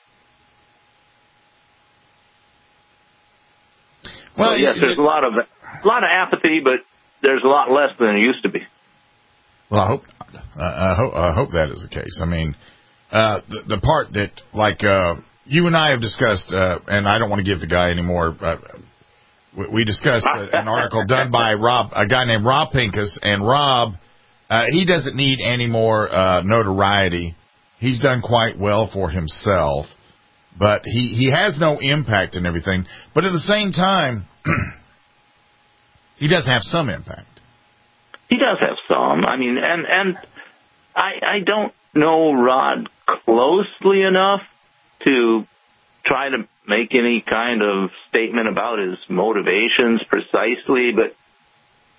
Speaker 4: Well, so, yes, there's a lot of a lot of apathy, but there's a lot less than there used to be.
Speaker 3: Well, I hope uh, I hope I hope that is the case. I mean, uh, the, the part that, like, uh, you and I have discussed, uh, and I don't want to give the guy any more. Uh, we, we discussed uh, an article done by Rob, a guy named Rob Pincus, and Rob, uh, he doesn't need any more uh, notoriety. He's done quite well for himself, but he he has no impact in everything. But at the same time, he does have some impact.
Speaker 4: He does have some. I mean, and and I I don't know Rod closely enough to try to make any kind of statement about his motivations precisely, but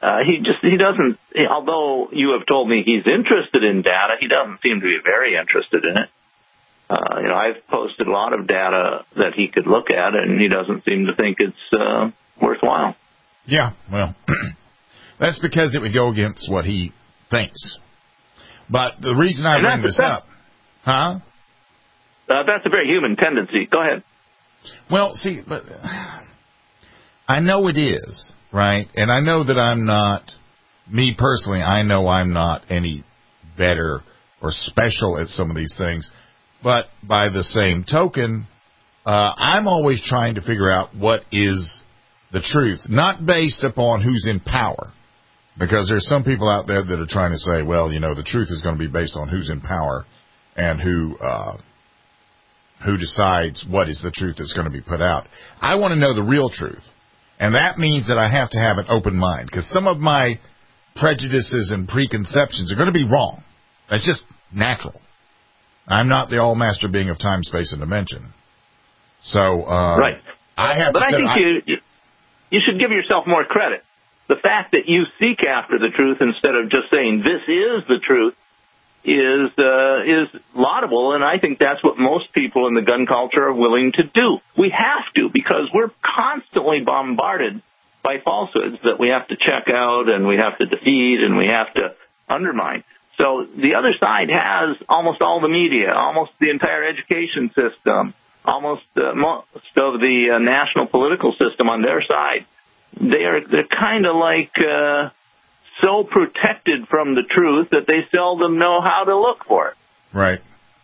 Speaker 4: uh, he just he doesn't. Although you have told me he's interested in data, he doesn't seem to be very interested in it. Uh, you know, I've posted a lot of data that he could look at, and he doesn't seem to think it's uh, worthwhile.
Speaker 3: Yeah, well, that's because it would go against what he thinks. But the reason I
Speaker 4: and
Speaker 3: bring this up, huh?
Speaker 4: Uh, that's a very human tendency. Go ahead.
Speaker 3: Well, see, but I know it is, right? And I know that I'm not, me personally, I know I'm not any better or special at some of these things. But by the same token, uh, I'm always trying to figure out what is the truth, not based upon who's in power. Because there's some people out there that are trying to say, well, you know, the truth is going to be based on who's in power and who uh, who decides what is the truth that's going to be put out. I want to know the real truth. And that means that I have to have an open mind. Because some of my prejudices and preconceptions are going to be wrong. That's just natural. I'm not the all-master being of time, space, and dimension. So uh,
Speaker 4: right.
Speaker 3: I have
Speaker 4: but
Speaker 3: to
Speaker 4: I think I, you you should give yourself more credit. The fact that you seek after the truth instead of just saying this is the truth is uh, is laudable, and I think that's what most people in the gun culture are willing to do. We have to, because we're constantly bombarded by falsehoods that we have to check out and we have to defeat and we have to undermine. So the other side has almost all the media, almost the entire education system, almost uh, most of the uh, national political system on their side. They are they're kind of like uh, so protected from the truth that they seldom know how to look for it.
Speaker 3: Right.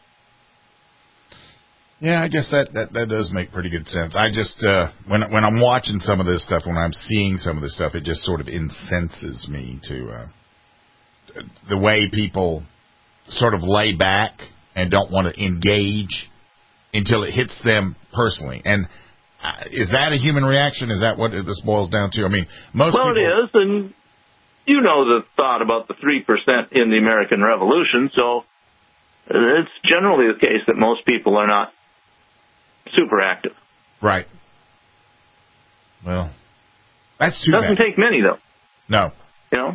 Speaker 3: Yeah, I guess that, that, that does make pretty good sense. I just uh, when when I'm watching some of this stuff, when I'm seeing some of this stuff, it just sort of incenses me to uh, the way people sort of lay back and don't want to engage until it hits them personally. And Uh, is that a human reaction? Is that what this boils down to? I mean, most
Speaker 4: well,
Speaker 3: people...
Speaker 4: it is, and you know the thought about the three percent in the American Revolution, so it's generally the case that most people are not super active.
Speaker 3: Right. Well, that's too
Speaker 4: Doesn't
Speaker 3: bad.
Speaker 4: take many, though.
Speaker 3: No.
Speaker 4: You know?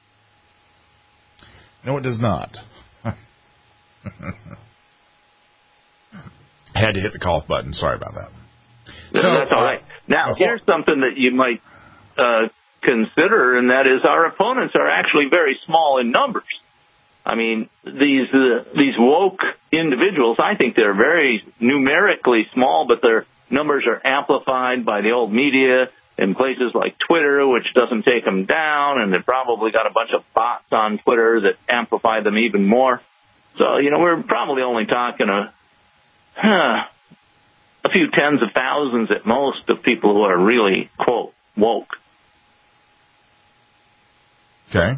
Speaker 3: No, it does not. I had to hit the cough button. Sorry about that.
Speaker 4: So, that's all right. Now, here's something that you might uh, consider, and that is our opponents are actually very small in numbers. I mean, these uh, these woke individuals, I think they're very numerically small, but their numbers are amplified by the old media in places like Twitter, which doesn't take them down, and they've probably got a bunch of bots on Twitter that amplify them even more. So, you know, we're probably only talking a... Huh, a few tens of thousands at most of people who are really, quote, woke.
Speaker 3: Okay.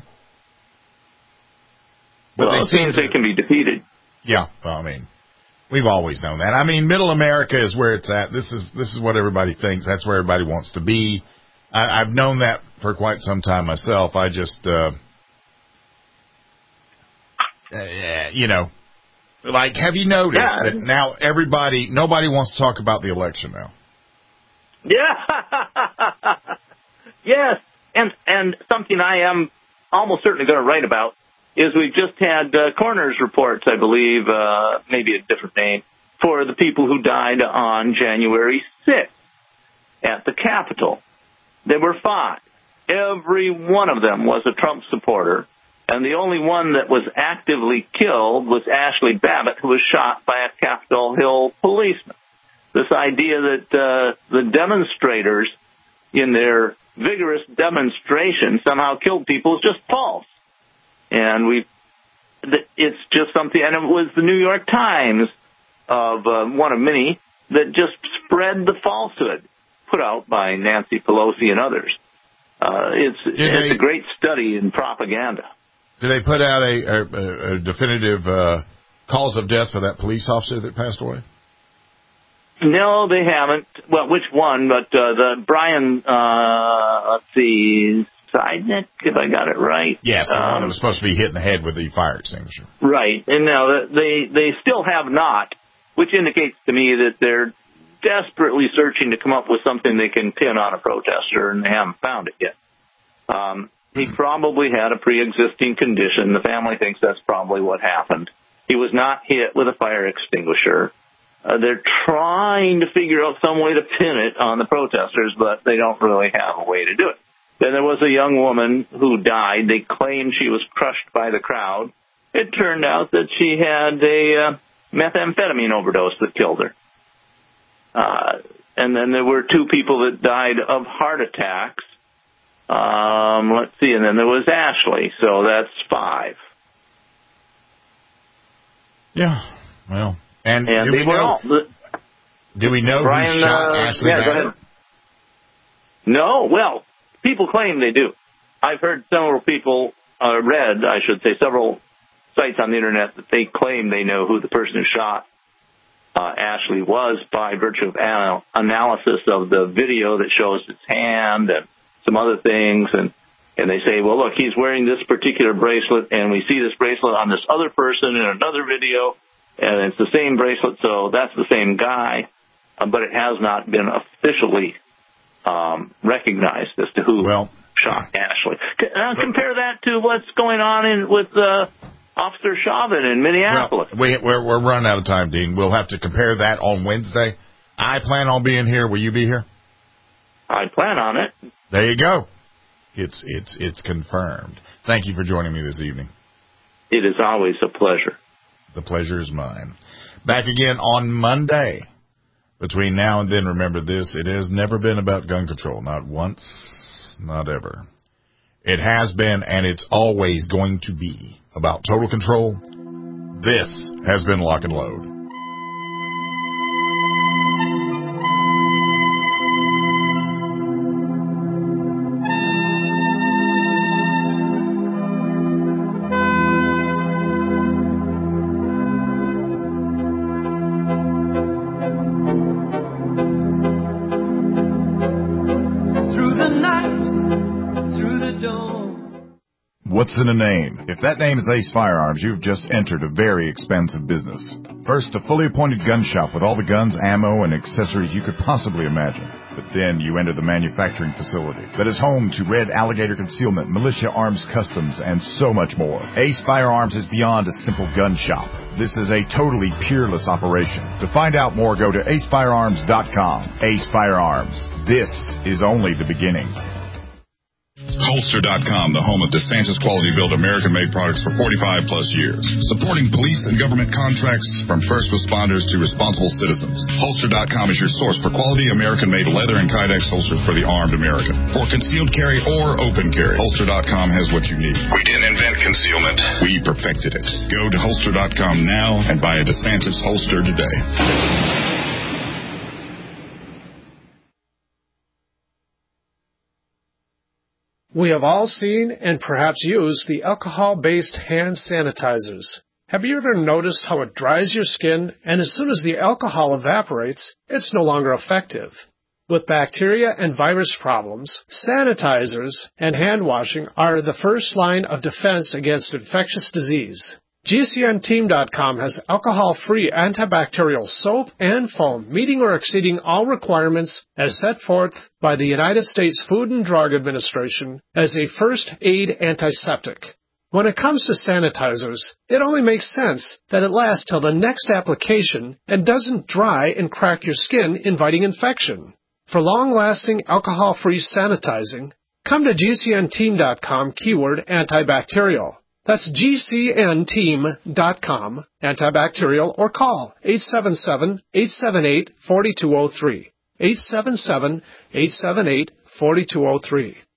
Speaker 3: But
Speaker 4: well,
Speaker 3: they
Speaker 4: it
Speaker 3: seem
Speaker 4: seems
Speaker 3: to...
Speaker 4: they can be defeated.
Speaker 3: Yeah, well, I mean, we've always known that. I mean, middle America is where it's at. This is this is what everybody thinks. That's where everybody wants to be. I, I've known that for quite some time myself. I just, uh, uh, you know... Like, have you noticed yeah. that now everybody, nobody wants to talk about the election now?
Speaker 4: Yeah. Yes. And and something I am almost certainly going to write about is we've just had uh, coroner's reports, I believe, uh, maybe a different name, for the people who died on January sixth at the Capitol. There were five. Every one of them was a Trump supporter. And the only one that was actively killed was Ashley Babbitt, who was shot by a Capitol Hill policeman. This idea that uh, the demonstrators, in their vigorous demonstration, somehow killed people is just false. And we, it's just something, and it was the New York Times, of uh, one of many, that just spread the falsehood put out by Nancy Pelosi and others. Uh, it's it's a great study in propaganda.
Speaker 3: Did they put out a, a, a definitive uh, cause of death for that police officer that passed away?
Speaker 4: No, they haven't. Well, which one? But uh, the Brian, uh, let's see, Seidnick, if I got it right.
Speaker 3: Yes, the
Speaker 4: um,
Speaker 3: one that was supposed to be hit in the head with the fire extinguisher.
Speaker 4: Right. And now they they still have not, which indicates to me that they're desperately searching to come up with something they can pin on a protester, and they haven't found it yet. Um, He probably had a pre-existing condition. The family thinks that's probably what happened. He was not hit with a fire extinguisher. Uh, they're trying to figure out some way to pin it on the protesters, but they don't really have a way to do it. Then there was a young woman who died. They claimed she was crushed by the crowd. It turned out that she had a uh, methamphetamine overdose that killed her. Uh, and then there were two people that died of heart attacks. Um, let's see, and then there was Ashley, so that's five.
Speaker 3: Yeah, well, and,
Speaker 4: and
Speaker 3: do
Speaker 4: they
Speaker 3: we
Speaker 4: were
Speaker 3: know,
Speaker 4: all. The,
Speaker 3: do we know
Speaker 4: Brian,
Speaker 3: who shot
Speaker 4: uh,
Speaker 3: Ashley
Speaker 4: yeah,
Speaker 3: Banner?
Speaker 4: No, well, people claim they do. I've heard several people, uh, read, I should say, several sites on the internet that they claim they know who the person who shot uh, Ashley was by virtue of anal- analysis of the video that shows its hand and some other things, and and they say, well, look, he's wearing this particular bracelet, and we see this bracelet on this other person in another video, and it's the same bracelet, so that's the same guy, uh, but it has not been officially um, recognized as to who
Speaker 3: well,
Speaker 4: shot Ashley. Uh, compare that to what's going on in with uh, Officer Chauvin in Minneapolis.
Speaker 3: Well, we, we're, we're running out of time, Dean. We'll have to compare that on Wednesday. I plan on being here. Will you be here?
Speaker 4: I plan on it.
Speaker 3: There you go. It's it's it's confirmed. Thank you for joining me this evening.
Speaker 4: It is always a pleasure.
Speaker 3: The pleasure is mine. Back again on Monday. Between now and then, remember this, it has never been about gun control. Not once, not ever. It has been, and it's always going to be, about total control. This has been Lock and Load. What's in a name? If that name is Ace Firearms, you've just entered a very expensive business. First, a fully appointed gun shop with all the guns, ammo, and accessories you could possibly imagine. But then you enter the manufacturing facility that is home to Red Alligator Concealment, Militia Arms Customs, and so much more. Ace Firearms is beyond a simple gun shop. This is a totally peerless operation. To find out more, go to ace firearms dot com. Ace Firearms. This is only the beginning.
Speaker 9: Holster dot com, the home of DeSantis quality built American-made products for forty-five plus years. Supporting police and government contracts from first responders to responsible citizens. Holster dot com is your source for quality American-made leather and Kydex holsters for the armed American. For concealed carry or open carry, Holster dot com has what you need. We didn't invent concealment. We perfected it. Go to Holster dot com now and buy a DeSantis holster today.
Speaker 6: We have all seen and perhaps used the alcohol-based hand sanitizers. Have you ever noticed how it dries your skin, and as soon as the alcohol evaporates, it's no longer effective? With bacteria and virus problems, sanitizers and hand washing are the first line of defense against infectious disease. G C N team dot com has alcohol-free antibacterial soap and foam meeting or exceeding all requirements as set forth by the United States Food and Drug Administration as a first aid antiseptic. When it comes to sanitizers, it only makes sense that it lasts till the next application and doesn't dry and crack your skin, inviting infection. For long-lasting alcohol-free sanitizing, come to G C N team dot com keyword antibacterial. That's G C N team dot com, antibacterial, or call eight seven seven, eight seven eight, four two zero three, eight seven seven, eight seven eight, four two zero three.